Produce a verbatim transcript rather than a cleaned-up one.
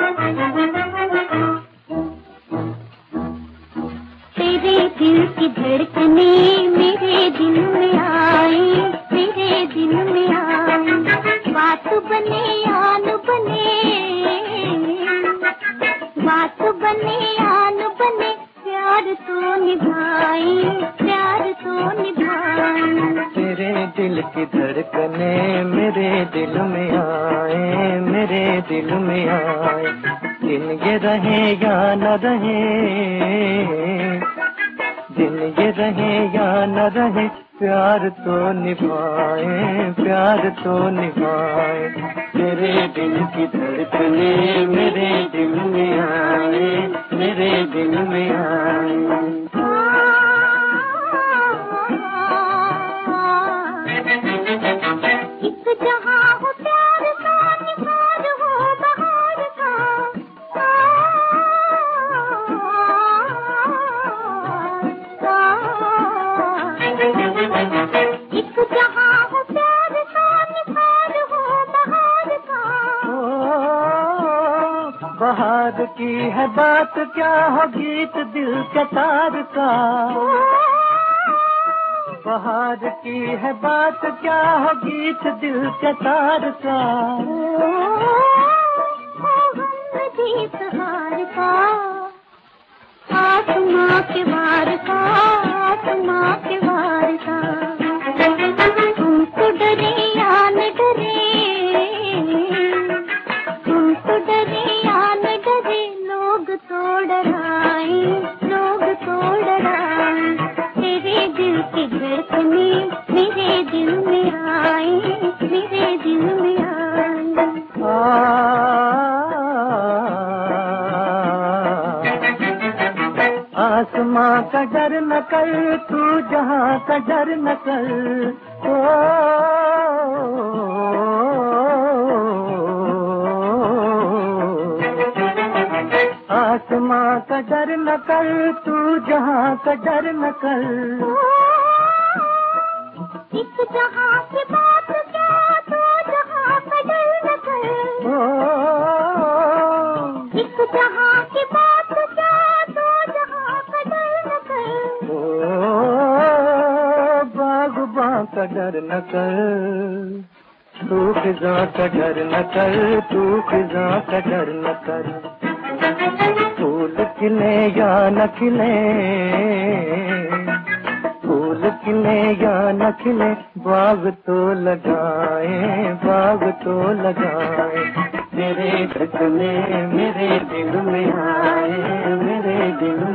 तेरे दिल की धड़कने मेरे दिल में आई, मेरे दिल में आई, बात बने आन बने, बात बने आन बने, प्यार तो निभाई, प्यार तो निभाई। तेरे दिल की धड़कने मेरे दिल में आए, मेरे दिल में आए, दिन ये रहे या न रहे, दिन ये रहे या न रहे, प्यार तो निभाए, प्यार तो निभाए। तेरे दिल की धड़कने मेरे दिल में आए, मेरे दिल में आए। एक जहां हो प्यार का, निखार हो बहार का, एक जहां हो प्यार का, निखार हो बहार का। बहार की है बात क्या हो गीत दिल के तार का, बहार की है बात क्या हो गीत दिल के तार का। जीत हार का, आसमां के वार का, आसमां के वार का। तुम तो डरे या न डरे, तुम तो डरे या न डरे, लोग तो डराए, लोग तो डराए। तेरे दिल की धड़कने मेरे दिल में आई, मेरे दिल में आई। आसमां का डर न कर, तू जहां का डर न कर, ओ आसमां का डर न कर, तू जहां का डर न कर। इस जहां की बात क्या, तू जहां का डर न कर, इस जहां की बात क्या, तू जहां का डर न कर। बागबां का डर न कर, तू खिज़ां का डर न कर, तू खिज़ां का डर न कर। फूल खिले या न खिले, फूल खिले या न खिले, बाग तो लगाए, बाग तो लगाए। तेरे धड़कने मेरे दिल में आए, मेरे दिल